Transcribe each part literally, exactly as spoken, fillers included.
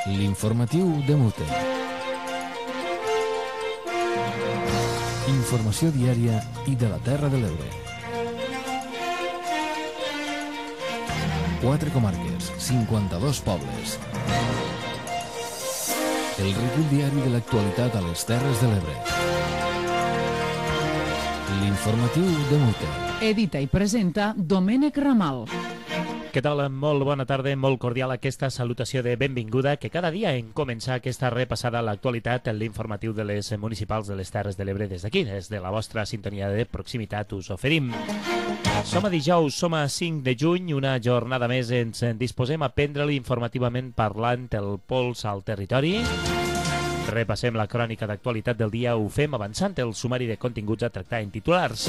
L'informatiu de Mute. Informació diària i de la Terra de l'Ebre. Quatre comarques, cinquanta-dos pobles. El recull diari de l'actualitat a les Terres de l'Ebre. L'informatiu de Mute. Edita i presenta Domènec Ramal. Què tal? Molt bona tarda, molt cordial aquesta salutació de benvinguda que cada dia en començar aquesta repassada a l'actualitat en l'informatiu de les municipals de les Terres de l'Ebre des d'aquí, des de la vostra sintonia de proximitat us oferim. Som a dijous, som a cinc de juny, una jornada més ens disposem a prendre-li informativament parlant el pols al territori. Repassem la crònica d'actualitat del dia, ho fem avançant el sumari de continguts a tractar en titulars.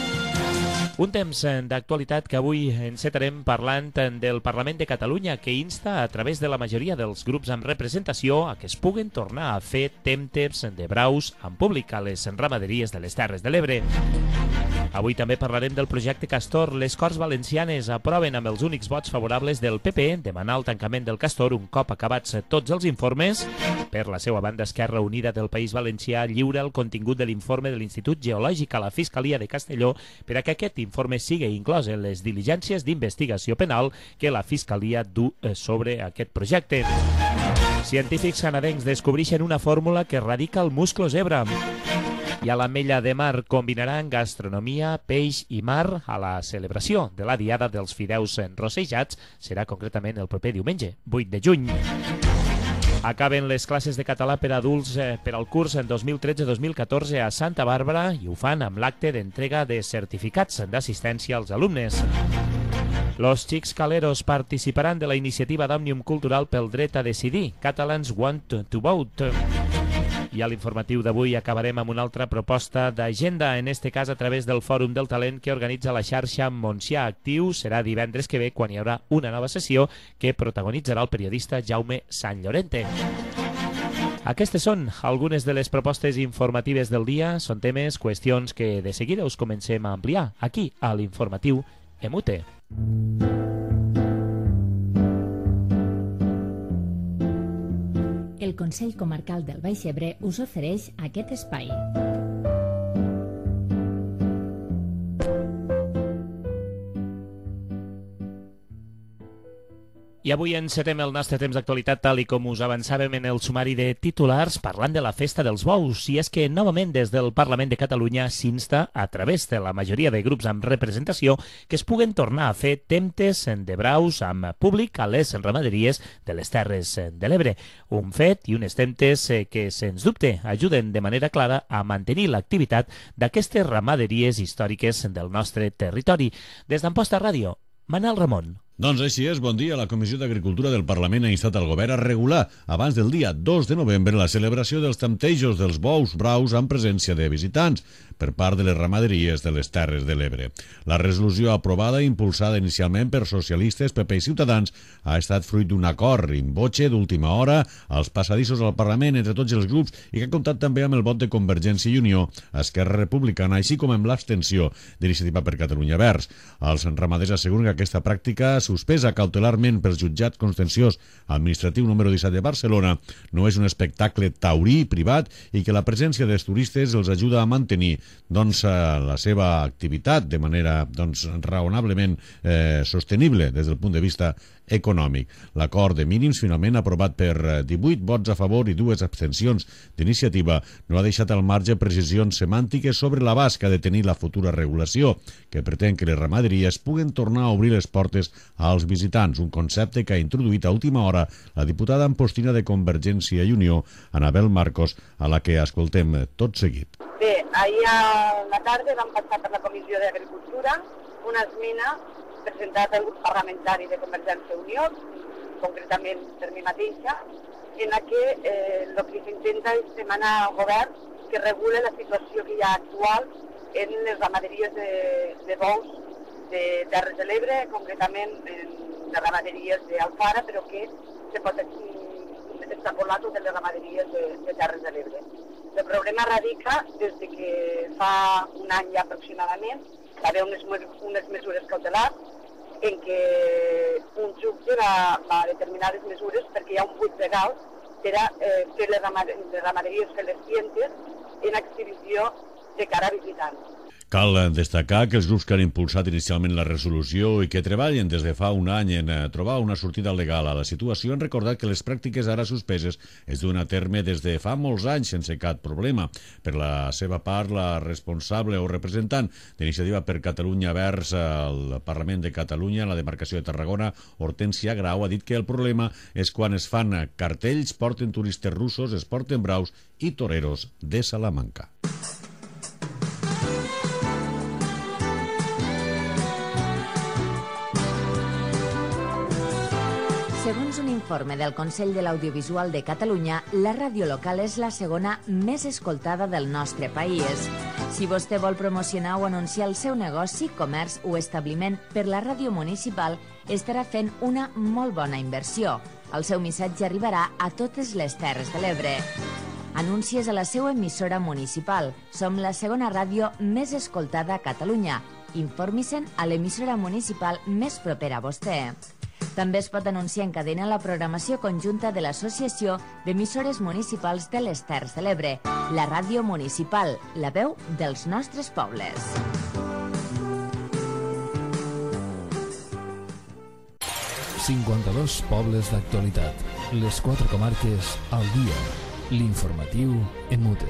Un temps d'actualitat que avui encetarem parlant del Parlament de Catalunya que insta a través de la majoria dels grups amb representació a que es puguen tornar a fer temptes de braus en públic a les ramaderies de les Terres de l'Ebre. Avui també parlarem del projecte Castor. Les Corts Valencianes aproven amb els únics vots favorables del P P demanar el tancament del Castor un cop acabats tots els informes. Per la seva banda, Esquerra Unida del País Valencià lliura el contingut de l'informe de l'Institut Geològic a la Fiscalia de Castelló per a que aquest informe sigui inclòs en les diligències d'investigació penal que la Fiscalia du sobre aquest projecte. Científics canadencs descobreixen una fórmula que erradica el musclo zebra. I a l'Ametlla de Mar combinaran gastronomia, peix i mar a la celebració de la Diada dels Fideus Rossejats. Serà concretament el proper diumenge, vuit de juny. Acaben les classes de català per adults per al curs en dos mil tretze dos mil catorze a Santa Bàrbara i ho fan amb l'acte d'entrega de certificats d'assistència als alumnes. Los Xics Caleros participaran de la iniciativa d'Òmnium Cultural pel dret a decidir. Catalans want to vote. I a l'informatiu d'avui acabarem amb una altra proposta d'agenda, en este cas a través del Fòrum del Talent que organitza la xarxa Montsià Actiu. Serà divendres que ve quan hi haurà una nova sessió que protagonitzarà el periodista Jaume Sant Llorente. Aquestes són algunes de les propostes informatives del dia. Són temes, qüestions que de seguida us comencem a ampliar aquí a l'informatiu Emute. El Consell Comarcal del Baix Ebre us ofereix aquest espai. I avui encetem el nostre temps d'actualitat tal i com us avançàvem en el sumari de titulars parlant de la Festa dels Bous. I és que novament des del Parlament de Catalunya s'insta a través de la majoria de grups amb representació que es puguen tornar a fer temptes de braus amb públic a les ramaderies de les Terres de l'Ebre. Un fet i unes temptes que, sens dubte, ajuden de manera clara a mantenir l'activitat d'aquestes ramaderies històriques del nostre territori. Des d'Amposta Ràdio, Manel Ramon. Doncs així és, bon dia. La Comissió d'Agricultura del Parlament ha instat al govern a regular abans del dia dos de novembre la celebració dels temptejos dels bous braus amb presència de visitants per part de les ramaderies de les Terres de l'Ebre. La resolució aprovada, impulsada inicialment per socialistes, P P i Ciutadans, ha estat fruit d'un acord in voce d'última hora als passadissos al Parlament entre tots els grups i que ha comptat també amb el vot de Convergència i Unió, Esquerra Republicana, així com amb l'abstenció d'Iniciativa per Catalunya Verds. Els ramaders asseguren que aquesta pràctica suspesa cautelarment pel jutjat contenciós administratiu número disset de Barcelona no és un espectacle taurí privat i que la presència dels turistes els ajuda a mantenir doncs, la seva activitat de manera doncs, raonablement eh, sostenible des del punt de vista econòmic. L'acord de mínims, finalment aprovat per divuit vots a favor i dues abstencions d'iniciativa, no ha deixat al marge precisions semàntiques sobre l'abast que ha de tenir la futura regulació, que pretén que les ramaderies puguen tornar a obrir les portes als visitants, un concepte que ha introduït a última hora la diputada ampostina de Convergència i Unió, Anabel Marcos, a la que escoltem tot seguit. Bé, ahir a la tarda vam passar per la Comissió d'Agricultura una esmena presentat al grup parlamentari de Convergència i Unió, concretament per mi mateixa, en la que eh, el que s'intenta és demanar al govern que regule la situació que hi ha actual en les ramaderies de, de bous de Terres de l'Ebre, concretament en les ramaderies d'Alfara, però que se pot extrapolar totes les ramaderies de, de Terres de l'Ebre. El problema radica des de que fa un any ja aproximadament va haver unes, unes mesures cautelars en què un jutge va, va determinar les mesures perquè hi ha un buit legal per a eh, fer les ramaderies celestientes en exhibició de cara a visitants. Cal destacar que els grups que han impulsat inicialment la resolució i que treballen des de fa un any en trobar una sortida legal a la situació han recordat que les pràctiques ara suspeses es duen a terme des de fa molts anys sense cap problema. Per la seva part, la responsable o representant d'Iniciativa per Catalunya vers el Parlament de Catalunya, la demarcació de Tarragona, Hortènsia Grau, ha dit que el problema és quan es fan cartells, porten turistes russos, es porten braus i toreros de Salamanca. Segons un informe del Consell de l'Audiovisual de Catalunya, la ràdio local és la segona més escoltada del nostre país. Si vostè vol promocionar o anunciar el seu negoci, comerç o establiment per la ràdio municipal, estarà fent una molt bona inversió. El seu missatge arribarà a totes les Terres de l'Ebre. Anuncies a la seva emissora municipal. Som la segona ràdio més escoltada a Catalunya. Informi-se'n a l'emissora municipal més propera a vostè. També es pot anunciar en cadena la programació conjunta de l'Associació d'Emissores Municipals de les Terres de l'Ebre, la ràdio municipal, la veu dels nostres pobles. cinquanta-dos pobles d'actualitat. Les quatre comarques al dia. L'informatiu en mute.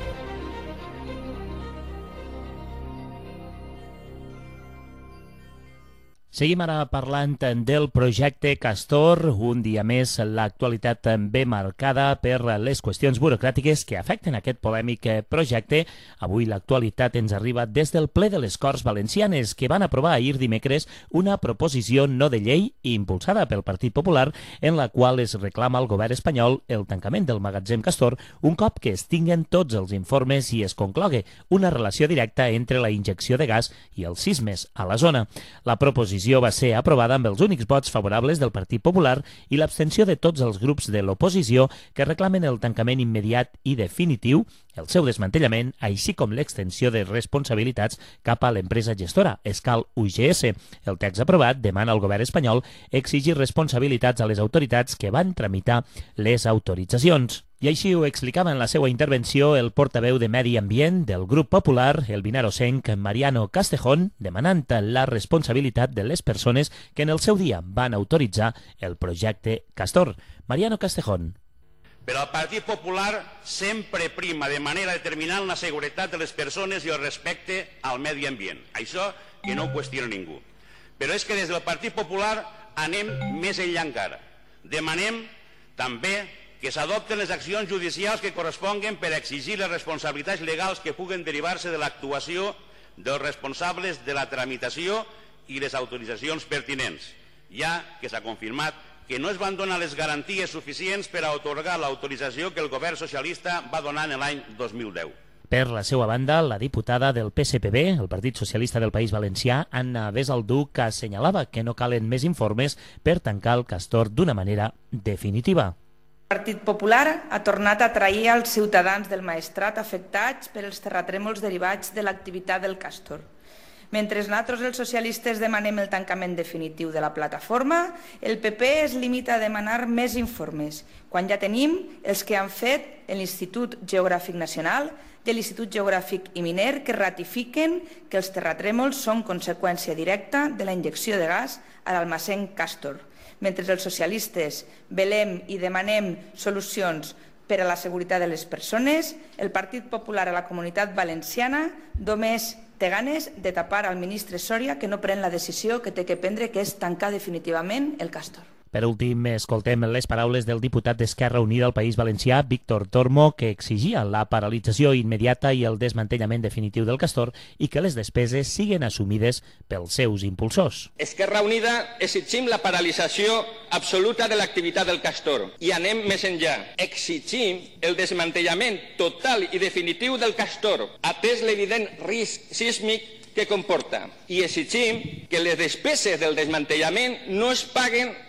Seguim ara parlant del projecte Castor, un dia més l'actualitat també marcada per les qüestions burocràtiques que afecten aquest polèmic projecte. Avui l'actualitat ens arriba des del ple de les Corts Valencianes, que van aprovar ahir dimecres una proposició no de llei impulsada pel Partit Popular en la qual es reclama al govern espanyol el tancament del magatzem Castor un cop que es tinguen tots els informes i es conclogui una relació directa entre la injecció de gas i els sismes a la zona. La proposició va ser aprovada amb els únics vots favorables del Partit Popular i l'abstenció de tots els grups de l'oposició que reclamen el tancament immediat i definitiu, el seu desmantellament, així com l'extensió de responsabilitats cap a l'empresa gestora, Escal U G S. El text aprovat demana al govern espanyol exigir responsabilitats a les autoritats que van tramitar les autoritzacions. I així ho explicava en la seva intervenció el portaveu de Medi Ambient del grup popular, el vinarosenc Mariano Castejón, demanant la responsabilitat de les persones que en el seu dia van autoritzar el projecte Castor. Mariano Castejón. Però el Partit Popular sempre prima de manera determinant la seguretat de les persones i el respecte al medi ambient. Això que no ho qüestiona ningú. Però és que des del Partit Popular anem més enllà encara. Demanem també que s'adopten les accions judicials que corresponguen per exigir les responsabilitats legals que puguen derivar-se de l'actuació dels responsables de la tramitació i les autoritzacions pertinents, ja que s'ha confirmat que no es van donar les garanties suficients per a atorgar l'autorització que el govern socialista va donar en l'any dos mil deu. Per la seva banda, la diputada del P S P B, el Partit Socialista del País Valencià, Anna Besalduc, assenyalava que no calen més informes per tancar el Castor d'una manera definitiva. El Partit Popular ha tornat a atrair els ciutadans del Maestrat afectats per els terratrèmols derivats de l'activitat del Castor. Mentre nosaltres, els socialistes, demanem el tancament definitiu de la plataforma, el P P es limita a demanar més informes, quan ja tenim els que han fet l'Institut Geogràfic Nacional i l'Institut Geogràfic i Miner, que ratifiquen que els terratrèmols són conseqüència directa de la injecció de gas a l'almacén Castor. Mentre els socialistes velem i demanem solucions per a la seguretat de les persones, el Partit Popular a la Comunitat Valenciana només té ganes de tapar al ministre Soria, que no pren la decisió que té que prendre, que és tancar definitivament el Castor. Per últim, escoltem les paraules del diputat d'Esquerra Unida al País Valencià, Víctor Tormo, que exigia la paralització immediata i el desmantellament definitiu del Castor i que les despeses siguin assumides pels seus impulsors. Esquerra Unida exigim la paralització absoluta de l'activitat del Castor i anem més enllà. Exigim el desmantellament total i definitiu del Castor, atès l'evident risc sísmic que comporta, i exigim que les despeses del desmantellament no es paguen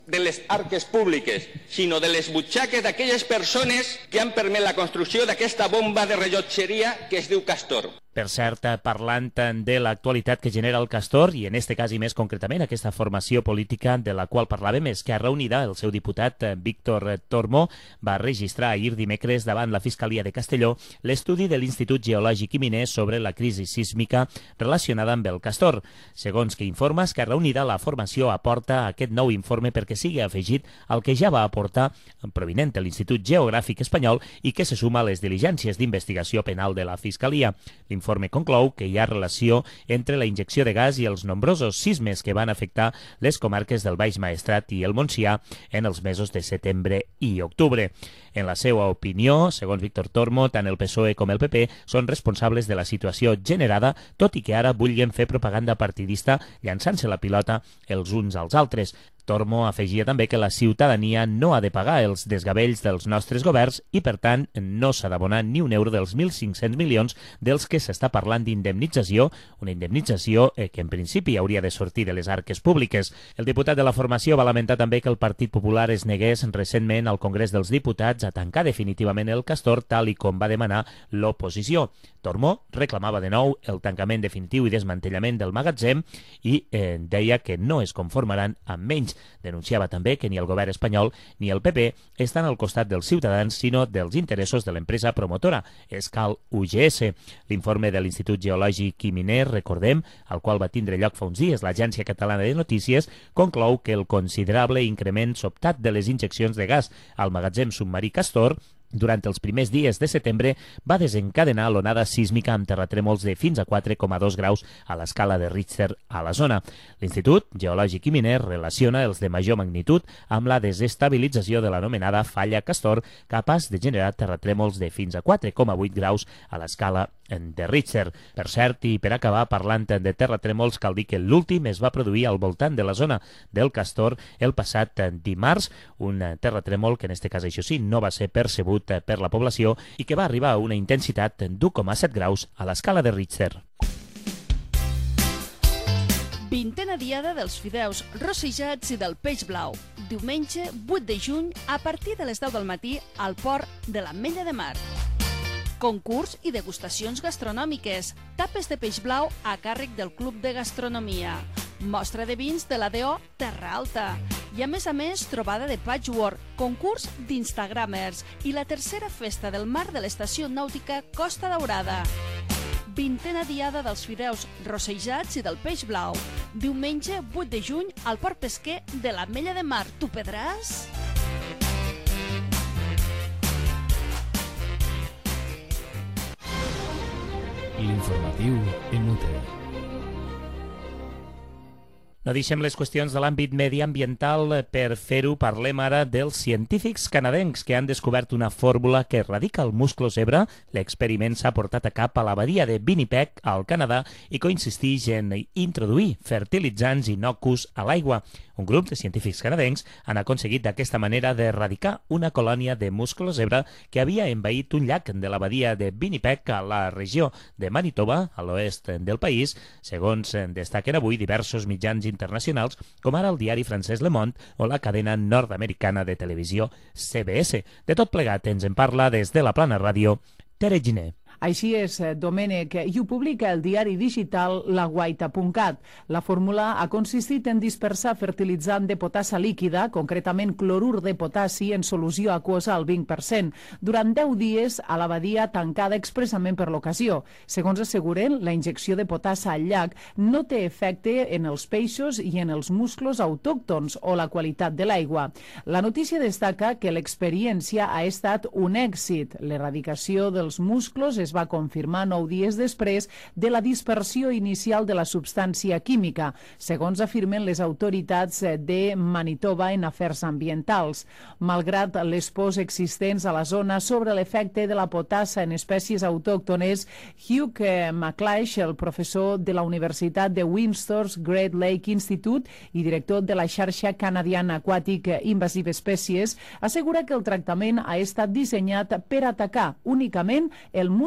de les arques públiques, sinó de les butxaques d'aquelles persones que han permès la construcció d'aquesta bomba de rellotgeria que es diu Castor. Per cert, parlant de l'actualitat que genera el Castor, i en este cas i més concretament aquesta formació política de la qual parlàvem, Esquerra Unida, el seu diputat Víctor Tormo va registrar ahir dimecres davant la Fiscalia de Castelló l'estudi de l'Institut Geològic i Miner sobre la crisi sísmica relacionada amb el Castor. Segons que informa Esquerra Unida, la formació aporta aquest nou informe perquè sigui afegit al que ja va aportar provinent de l'Institut Geogràfic Espanyol i que se suma a les diligències d'investigació penal de la Fiscalia. L'informe conclou que hi ha relació entre la injecció de gas i els nombrosos sismes que van afectar les comarques del Baix Maestrat i el Montsià en els mesos de setembre i octubre. En la seva opinió, segons Víctor Tormo, tant el P S O E com el P P són responsables de la situació generada, tot i que ara vulguin fer propaganda partidista llançant-se la pilota els uns als altres. Tormo afegia també que la ciutadania no ha de pagar els desgavells dels nostres governs i, per tant, no s'ha d'abonar ni un euro dels mil cinc-cents milions dels que s'està parlant d'indemnització, una indemnització eh, que en principi hauria de sortir de les arques públiques. El diputat de la formació va lamentar també que el Partit Popular es negués recentment al Congrés dels Diputats a tancar definitivament el Castor tal i com va demanar l'oposició. Tormo reclamava de nou el tancament definitiu i desmantellament del magatzem i eh, deia que no es conformaran amb menys. Denunciava també que ni el govern espanyol ni el P P estan al costat dels ciutadans, sinó dels interessos de l'empresa promotora, Escal U G S. L'informe de l'Institut Geològic i Miner, recordem, al qual va tindre lloc fa uns dies l'Agència Catalana de Notícies, conclou que el considerable increment sobtat de les injeccions de gas al magatzem submarí Castor durant els primers dies de setembre va desencadenar l'onada sísmica amb terratrèmols de fins a quatre coma dos graus a l'escala de Richter a la zona. L'Institut Geològic i Miner relaciona els de major magnitud amb la desestabilització de l'anomenada falla Castor, capaç de generar terratrèmols de fins a quatre coma vuit graus a l'escala de Richter. Per cert, i per acabar parlant de terratrèmols, cal dir que l'últim es va produir al voltant de la zona del Castor el passat dimarts, un terratrèmol que en este cas, això sí, no va ser percebut per la població i que va arribar a una intensitat d'u coma set graus a l'escala de Richter. Vintena diada dels fideus rossejats i del peix blau. Diumenge vuit de juny a partir de les deu del matí al port de l'Ametlla de Mar. Concurs i degustacions gastronòmiques. Tapes de peix blau a càrrec del Club de Gastronomia. Mostra de vins de la D O Terra Alta. I a més a més, trobada de patchwork, concurs d'instagramers i la tercera festa del mar de l'estació nàutica Costa Daurada. Vintena diada dels fideus rossejats i del peix blau. Diumenge vuit de juny al port pesquer de l'Ametlla de Mar. Tu pedràs? L'informatiu en U T E. No deixem les qüestions de l'àmbit mediambiental. Per fer-ho parlem ara dels científics canadencs que han descobert una fórmula que erradica el musclo zebra. L'experiment s'ha portat a cap a la badia de Winnipeg, al Canadà, i consisteix en introduir fertilitzants innocus a l'aigua. Un grup de científics canadencs han aconseguit d'aquesta manera d'erradicar una colònia de musclo zebra que havia envaït un llac de la badia de Winnipeg a la regió de Manitoba, a l'oest del país, segons destaquen avui diversos mitjans internacionals, com ara el diari francès Le Monde o la cadena nord-americana de televisió C B S. De tot plegat ens en parla des de la Plana Ràdio, Tere Giner. Així és, Domènec, i ho publica el diari digital la guaita punt cat. La fórmula ha consistit en dispersar fertilitzant de potassa líquida, concretament clorur de potassi en solució aquosa al vint per cent, durant deu dies a la badia tancada expressament per l'ocasió. Segons asseguren, la injecció de potassa al llac no té efecte en els peixos i en els musclos autòctons o la qualitat de l'aigua. La notícia destaca que l'experiència ha estat un èxit. L'erradicació dels musclos es va confirmar nou dies després de la dispersió inicial de la substància química, segons afirmen les autoritats de Manitoba en afers ambientals. Malgrat les pors existents a la zona sobre l'efecte de la potassa en espècies autòctones, Hugh McLeish, el professor de la Universitat de Windsor's Great Lake Institute i director de la xarxa canadiana Aquatic Invasive Species, assegura que el tractament ha estat dissenyat per atacar únicament el muscle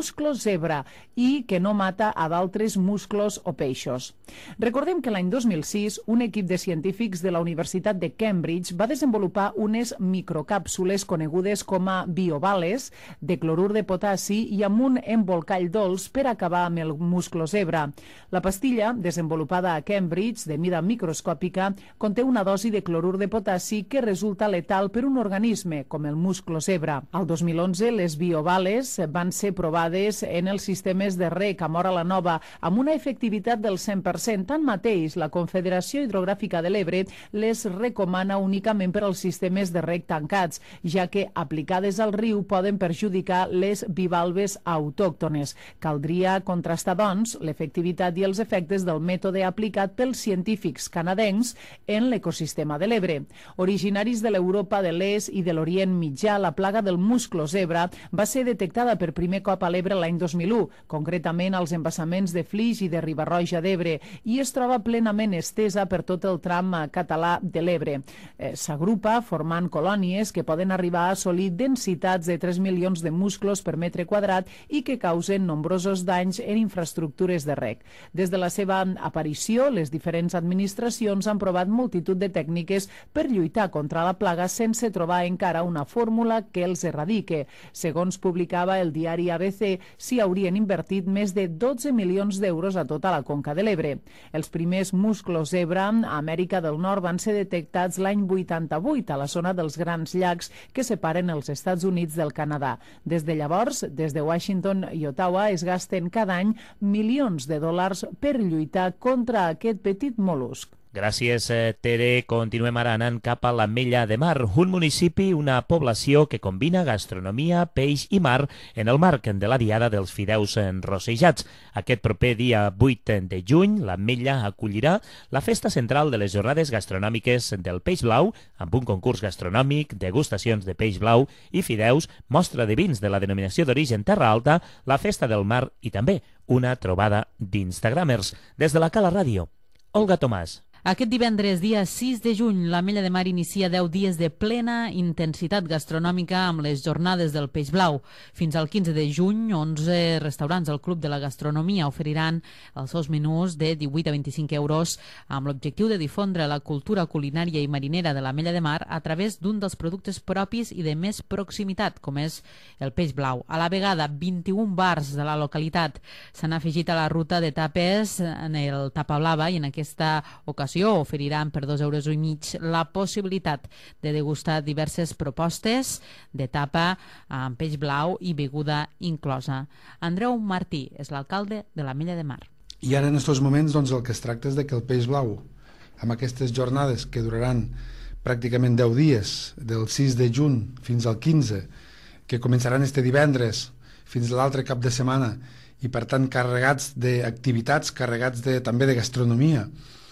musclo zebra i que no mata a d'altres musclos o peixos. Recordem que l'any dos mil sis un equip de científics de la Universitat de Cambridge va desenvolupar unes microcàpsules conegudes com a biovales de clorur de potassi i amb un embolcall dolç per acabar amb el musclo zebra. La pastilla, desenvolupada a Cambridge de mida microscòpica, conté una dosi de clorur de potassi que resulta letal per un organisme com el musclo zebra. Al dos mil onze, les biovales van ser provades en els sistemes de rec a Móra la Nova amb una efectivitat del cent per cent. Tanmateix, la Confederació Hidrogràfica de l'Ebre les recomana únicament per als sistemes de rec tancats, ja que aplicades al riu poden perjudicar les bivalves autòctones. Caldria contrastar, doncs, l'efectivitat i els efectes del mètode aplicat pels científics canadencs en l'ecosistema de l'Ebre. Originaris de l'Europa de l'Est i de l'Orient Mitjà, la plaga del musclo zebra va ser detectada per primer cop a l'Ebre l'any dos mil u, concretament als embassaments de Flix i de Riba-roja d'Ebre, i es troba plenament estesa per tot el tram català de l'Ebre. Eh, S'agrupa formant colònies que poden arribar a assolir densitats de tres milions de musclos per metre quadrat i que causen nombrosos danys en infraestructures de rec. Des de la seva aparició, les diferents administracions han provat multitud de tècniques per lluitar contra la plaga sense trobar encara una fórmula que els erradique. Segons publicava el diari A B C, s'hi haurien invertit més de dotze milions d'euros a tota la conca de l'Ebre. Els primers musclos zebra a Amèrica del Nord van ser detectats l'any vuitanta-vuit a la zona dels Grans Llacs que separen els Estats Units del Canadà. Des de llavors, des de Washington i Ottawa es gasten cada any milions de dòlars per lluitar contra aquest petit mol·lusc. Gràcies, Tere. Continuem ara anant cap a l'Ametlla de Mar, un municipi, una població que combina gastronomia, peix i mar en el marc de la Diada dels Fideus Rossejats. Aquest proper dia vuit de juny, l'Ametlla acollirà la festa central de les jornades gastronòmiques del peix blau, amb un concurs gastronòmic, degustacions de peix blau i fideus, mostra de vins de la denominació d'origen Terra Alta, la festa del mar i també una trobada d'instagramers. Des de la Cala Ràdio, Olga Tomàs. Aquest divendres, dia sis de juny, l'Ametlla de Mar inicia deu dies de plena intensitat gastronòmica amb les jornades del peix blau. Fins al quinze de juny, onze restaurants del Club de la Gastronomia oferiran els seus menús de divuit a vint-i-cinc euros amb l'objectiu de difondre la cultura culinària i marinera de l'Ametlla de Mar a través d'un dels productes propis i de més proximitat, com és el peix blau. A la vegada, vint-i-un bars de la localitat s'han afegit a la ruta de tapes en el Tapa Blava i en aquesta ocasió oferiran per dos euros i mig la possibilitat de degustar diverses propostes de tapa amb peix blau i beguda inclosa. Andreu Martí és l'alcalde de l'Ametlla de Mar. I ara en aquests moments doncs, el que es tracta és de que el peix blau, amb aquestes jornades que duraran pràcticament deu dies, del sis de juny fins al quinze, que començaran este divendres fins a l'altre cap de setmana i per tant carregats d'activitats, carregats de, també de gastronomia,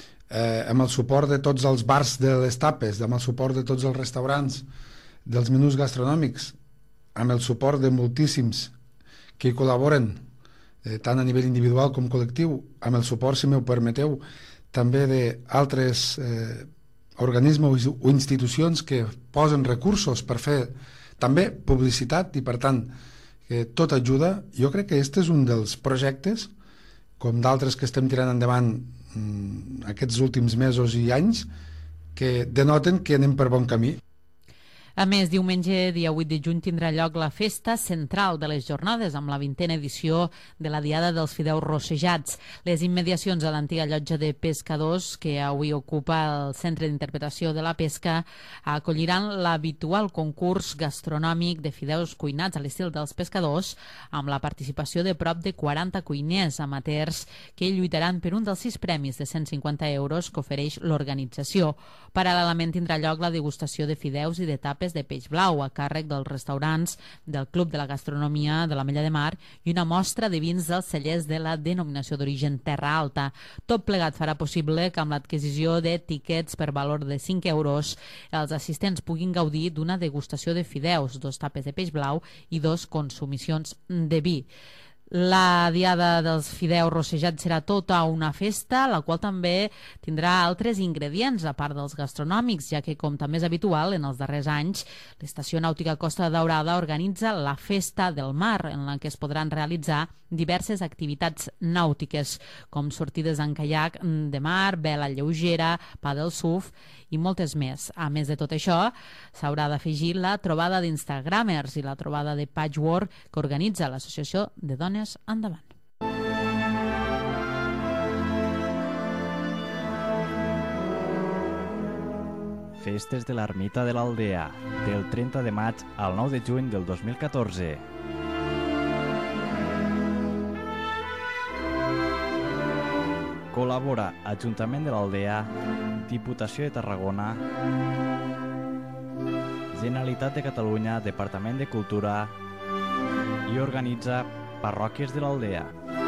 Eh, amb el suport de tots els bars de les tapes, amb el suport de tots els restaurants, dels menús gastronòmics, amb el suport de moltíssims que hi col·laboren, eh, tant a nivell individual com col·lectiu, amb el suport, si m'ho permeteu, també d'altres eh, organismes o institucions que posen recursos per fer també publicitat i, per tant, que tot ajuda. Jo crec que aquest és un dels projectes, com d'altres que estem tirant endavant aquests últims mesos i anys, que denoten que anem per bon camí. A més, diumenge, dia vuit de juny, tindrà lloc la festa central de les jornades amb la vintena edició de la Diada dels Fideus Rossejats. Les immediacions a l'antiga llotja de pescadors, que avui ocupa el Centre d'Interpretació de la Pesca, acolliran l'habitual concurs gastronòmic de fideus cuinats a l'estil dels pescadors, amb la participació de prop de quaranta cuiners amateurs que lluitaran per un dels sis premis de cent cinquanta euros que ofereix l'organització. Paral·lelament tindrà lloc la degustació de fideus i de tapes de peix blau a càrrec dels restaurants del Club de la Gastronomia de l'Ametlla de Mar i una mostra de vins dels cellers de la denominació d'origen Terra Alta. Tot plegat farà possible que amb l'adquisició de tiquets per valor de cinc euros els assistents puguin gaudir d'una degustació de fideus, dos tapes de peix blau i dos consumicions de vi. La Diada dels Fideus Rossejats serà tota una festa, la qual també tindrà altres ingredients, a part dels gastronòmics, ja que, com també és habitual en els darrers anys, l'Estació Nàutica Costa Daurada organitza la Festa del Mar, en la que es podran realitzar diverses activitats nàutiques, com sortides en caiac de mar, vela lleugera, paddle surf i moltes més. A més de tot això, s'haurà d'afegir la trobada d'Instagramers i la trobada de Patchwork que organitza l'Associació de Dones Endavant. Festes de l'Ermita de l'Aldea, del trenta de maig al nou de juny del dos mil catorze. Col·labora Ajuntament de l'Aldea, Diputació de Tarragona, Generalitat de Catalunya, Departament de Cultura i organitza Parròquies de l'Aldea.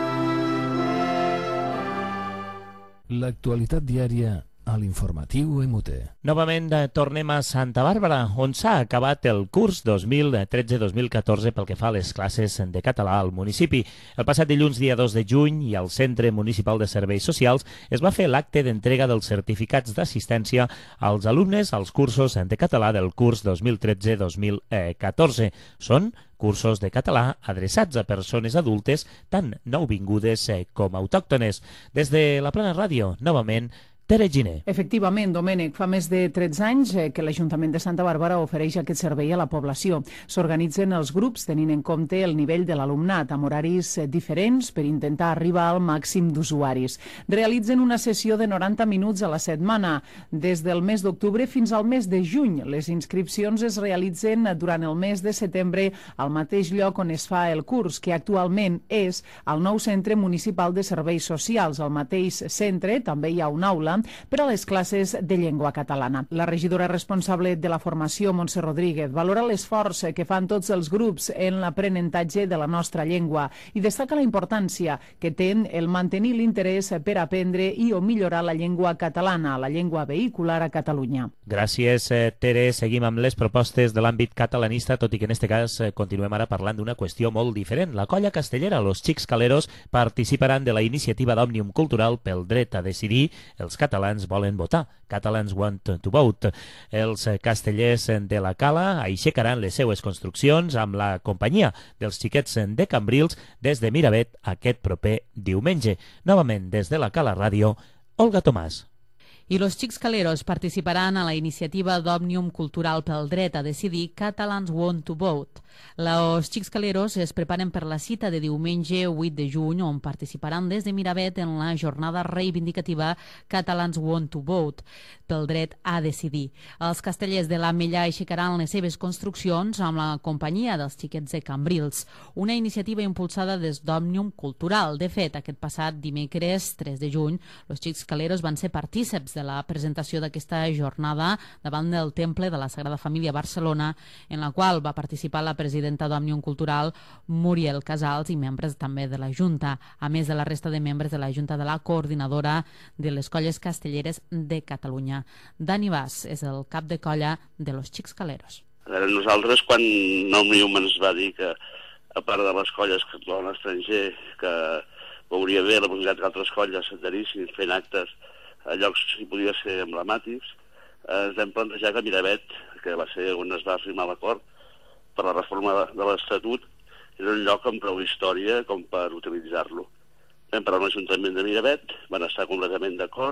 L'actualitat diària a l'informatiu M T. Novament tornem a Santa Bàrbara, on s'ha acabat el curs dos mil tretze dos mil catorze pel que fa a les classes de català al municipi. El passat dilluns, dia dos de juny, i al Centre Municipal de Serveis Socials es va fer l'acte d'entrega dels certificats d'assistència als alumnes als cursos de català del curs dos mil tretze dos mil catorze. Són cursos de català adreçats a persones adultes, tant nouvingudes com autòctones. Des de la Plana Ràdio, novament, Tere Giner. Efectivament, Domènec, fa més de tretze anys que l'Ajuntament de Santa Bàrbara ofereix aquest servei a la població. S'organitzen els grups tenint en compte el nivell de l'alumnat, amb horaris diferents per intentar arribar al màxim d'usuaris. Realitzen una sessió de noranta minuts a la setmana, des del mes d'octubre fins al mes de juny. Les inscripcions es realitzen durant el mes de setembre al mateix lloc on es fa el curs, que actualment és al nou Centre Municipal de Serveis Socials. Al mateix centre també hi ha una aula per a les classes de llengua catalana. La regidora responsable de la formació, Montse Rodríguez, valora l'esforç que fan tots els grups en l'aprenentatge de la nostra llengua i destaca la importància que té el mantenir l'interès per aprendre i o millorar la llengua catalana, la llengua vehicular a Catalunya. Gràcies, Tere. Seguim amb les propostes de l'àmbit catalanista, tot i que en aquest cas continuem ara parlant d'una qüestió molt diferent. La colla castellera Los Xics Caleros participaran de la iniciativa d'Òmnium Cultural pel dret a decidir. Els catalans volen votar. Catalans want to vote. Els castellers de la Cala aixecaran les seues construccions amb la companyia dels xiquets de Cambrils des de Miravet aquest proper diumenge. Novament des de la Cala Ràdio, Olga Tomàs. I los Xics Caleros participaran a la iniciativa d'Òmnium Cultural pel dret a decidir Catalans Want to Vote. Los Xics Caleros es preparen per la cita de diumenge vuit de juny, on participaran des de Miravet en la jornada reivindicativa Catalans Want to Vote pel dret a decidir. Els castellers de l'Ametlla aixecaran les seves construccions amb la companyia dels xiquets de Cambrils, una iniciativa impulsada des d'Òmnium Cultural. De fet, aquest passat dimecres tres de juny, los Xics Caleros van ser partíceps de la presentació d'aquesta jornada davant del Temple de la Sagrada Família a Barcelona, en la qual va participar la presidenta d'Òmnium Cultural, Muriel Casals, i membres també de la Junta, a més de la resta de membres de la Junta de la Coordinadora de les Colles Castelleres de Catalunya. Dani Bas és el cap de colla de los Xics Caleros. A veure, nosaltres, quan Òmnium ens va dir que, a part de les colles que actuaven a l'estranger, que veuria bé la possibilitat que altres colles s'adherissin fent actes a llocs que podia ser emblemàtics, ens vam plantejar que Miravet, que va ser on es va firmar l'acord per la reforma de l'Estatut, era un lloc amb prou història com per utilitzar-lo. Vam parlar amb l'Ajuntament de Miravet, van estar completament d'acord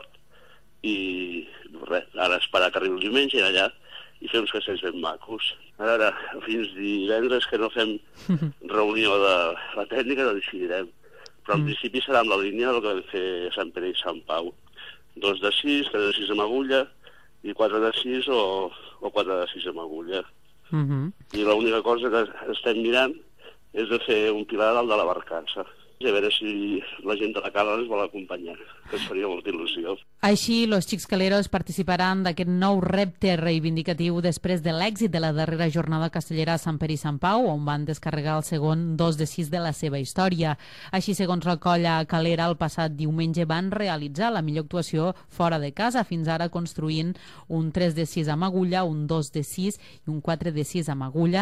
i res, ara esperar que arribi el diumenge i allà i fer uns castells ben macos. A veure, fins divendres que no fem reunió de la tècnica no decidirem, però en principi serà en la línia del que vam fer a Sant Pere i Sant Pau. Dos de sis, tres de sis amb agulla, i quatre de sis o, o quatre de sis amb agulla. Uh-huh. I l'única cosa que estem mirant és de fer un pilar dalt de la barcassa. I a veure si la gent de la Cala ens vol acompanyar, que ens faria molta il·lusió. Així, los Xics Caleros participaran d'aquest nou repte reivindicatiu després de l'èxit de la darrera jornada castellera a Sant Pere i Sant Pau, on van descarregar el segon dos de sis de la seva història. Així, segons la colla calera, el passat diumenge van realitzar la millor actuació fora de casa, fins ara construint un tres de sis amb agulla, un dos de sis i un quatre de sis amb agulla,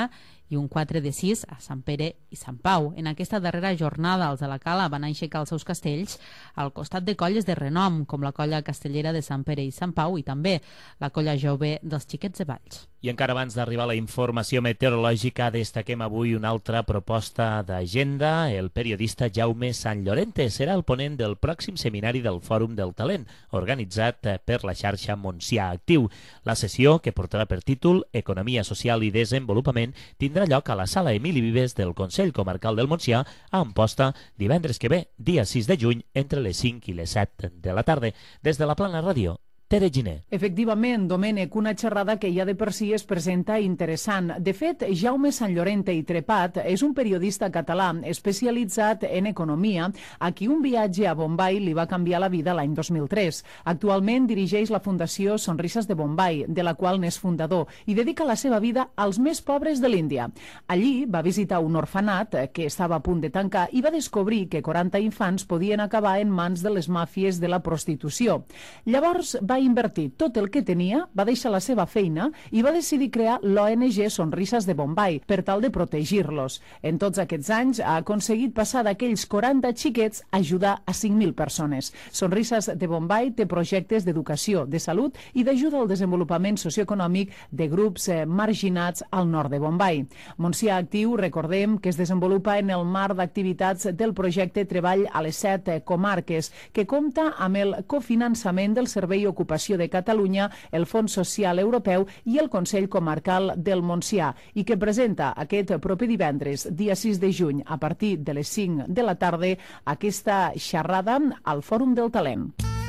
i un quatre de sis a Sant Pere i Sant Pau. En aquesta darrera jornada, els de la Cala van aixecar els seus castells al costat de colles de renom, com la colla castellera de Sant Pere i Sant Pau i també la colla jove dels Xiquets de Valls. I encara abans d'arribar a la informació meteorològica, destaquem avui una altra proposta d'agenda. El periodista Jaume Sant Llorente serà el ponent del pròxim seminari del Fòrum del Talent, organitzat per la xarxa Montsià Actiu. La sessió, que portarà per títol Economia Social i Desenvolupament, tindrà lloc a la Sala Emili Vives del Consell Comarcal del Montsià, a Amposta, divendres que ve, dia sis de juny, entre les cinc i les set de la tarda. Des de la Plana Ràdio, Tere Giner. Efectivament, Domènec, una xerrada que ja de per si es presenta interessant. De fet, Jaume Sant Llorente i Trepat és un periodista català especialitzat en economia a qui un viatge a Bombai li va canviar la vida l'any dos mil tres. Actualment dirigeix la Fundació Sonrises de Bombai, de la qual n'és fundador, i dedica la seva vida als més pobres de l'Índia. Allí va visitar un orfenat que estava a punt de tancar i va descobrir que quaranta infants podien acabar en mans de les màfies de la prostitució. Llavors va invertir tot el que tenia, va deixar la seva feina i va decidir crear l'O N G Sonrises de Bombai per tal de protegir-los. En tots aquests anys ha aconseguit passar d'aquells quaranta xiquets a ajudar a cinc mil persones. Sonrises de Bombai té projectes d'educació, de salut i d'ajuda al desenvolupament socioeconòmic de grups eh, marginats al nord de Bombai. Montsià Actiu, recordem que es desenvolupa en el marc d'activitats del projecte Treball a les set comarques, que compta amb el cofinançament del Servei Ocupació de Catalunya, el Fons Social Europeu i el Consell Comarcal del Montsià, i que presenta aquest proper divendres, dia sis de juny, a partir de les cinc de la tarda, aquesta xerrada al Fòrum del Talent.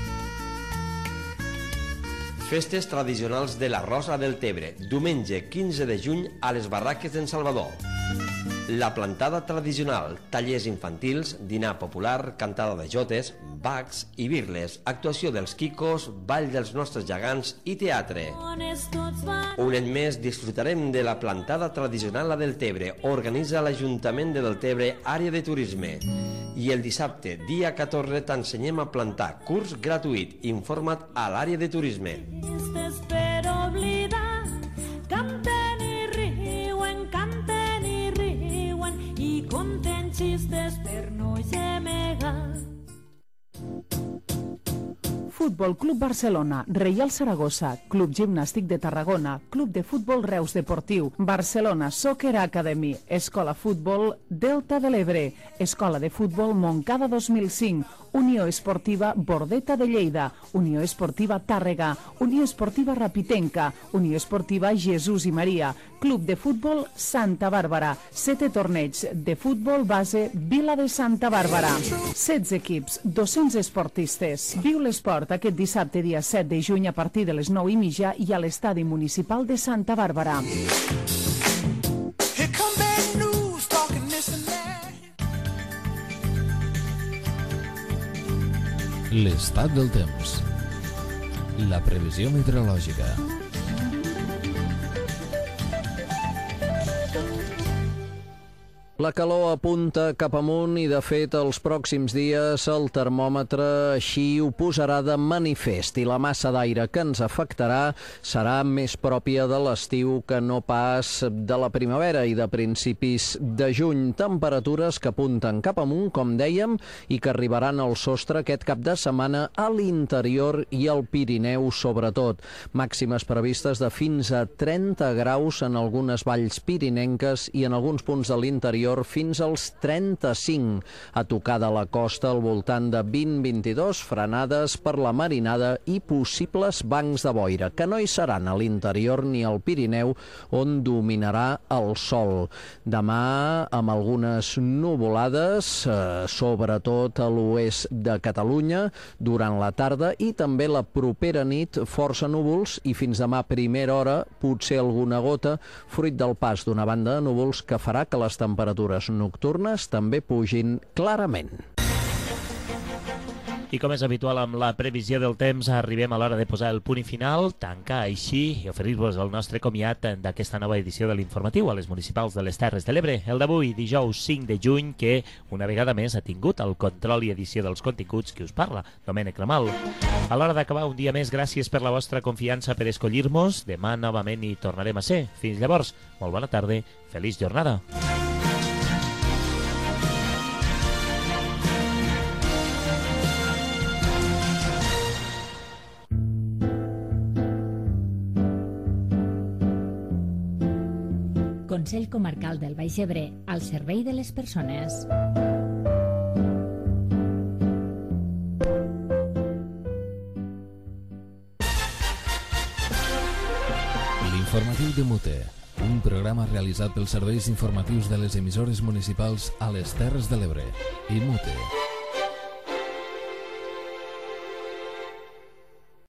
Festes tradicionals de la Rosa del Tebre, diumenge quinze de juny a les Barraques d'en Salvador. La plantada tradicional, tallers infantils, dinar popular, cantada de jotes, bacs i birles, actuació dels quicos, ball dels nostres gegants i teatre. Un any més disfrutarem de la plantada tradicional a Deltebre, organitza l'Ajuntament de Deltebre, àrea de turisme. I el dissabte, dia catorze, t'ensenyem a plantar, curs gratuït, informa't a l'àrea de turisme. Per oblidar, canten i riuen, canten i riuen i conten xistes per no gemegar. Futbol Club Barcelona, Reial Saragossa, Club Gimnàstic de Tarragona, Club de Futbol Reus Deportiu, Barcelona Soccer Academy, Escola Futbol Delta de l'Ebre, Escola de Futbol Montcada dos mil cinc, Unió Esportiva Bordeta de Lleida, Unió Esportiva Tàrrega, Unió Esportiva Rapitenca, Unió Esportiva Jesús i Maria, Club de Futbol Santa Bàrbara, Sete torneigs de futbol base Vila de Santa Bàrbara. setze equips, dos-cents esportistes. Viu l'esport aquest dissabte dia set de juny a partir de les nou i mitja i a l'Estadi Municipal de Santa Bàrbara. L'estat del temps. La previsió meteorològica. La calor apunta cap amunt i, de fet, els pròxims dies el termòmetre així ho posarà de manifest i la massa d'aire que ens afectarà serà més pròpia de l'estiu que no pas de la primavera i de principis de juny. Temperatures que apunten cap amunt, com dèiem, i que arribaran al sostre aquest cap de setmana a l'interior i al Pirineu, sobretot. Màximes previstes de fins a trenta graus en algunes valls pirinenques i en alguns punts de l'interior fins als trenta-cinc. A tocar de la costa al voltant de vint a vint-i-dos, frenades per la marinada i possibles bancs de boira, que no hi seran a l'interior ni al Pirineu, on dominarà el sol. Demà, amb algunes nuvolades, eh, sobretot a l'oest de Catalunya, durant la tarda, i també la propera nit, força núvols, i fins demà a primera hora, potser alguna gota, fruit del pas d'una banda de núvols que farà que les temperatures nocturnes també pugin clarament. I com és habitual amb la previsió del temps, arribem a l'hora de posar el punt i final, tancar així i oferir-vos el nostre comiat d'aquesta nova edició de l'informatiu a les municipals de les Terres de l'Ebre. El d'avui, dijous cinc de juny, que una vegada més ha tingut el control i edició dels continguts que us parla, Domènec Ramal. A l'hora d'acabar un dia més, gràcies per la vostra confiança per escollir-nos. Demà novament hi tornarem a ser. Fins llavors, molt bona tarda, feliç jornada. Consell Comarcal del Baix Ebre, al servei de les persones. L'informatiu de Mute, un programa realitzat pels serveis informatius de les emissores municipals a les Terres de l'Ebre i Mute.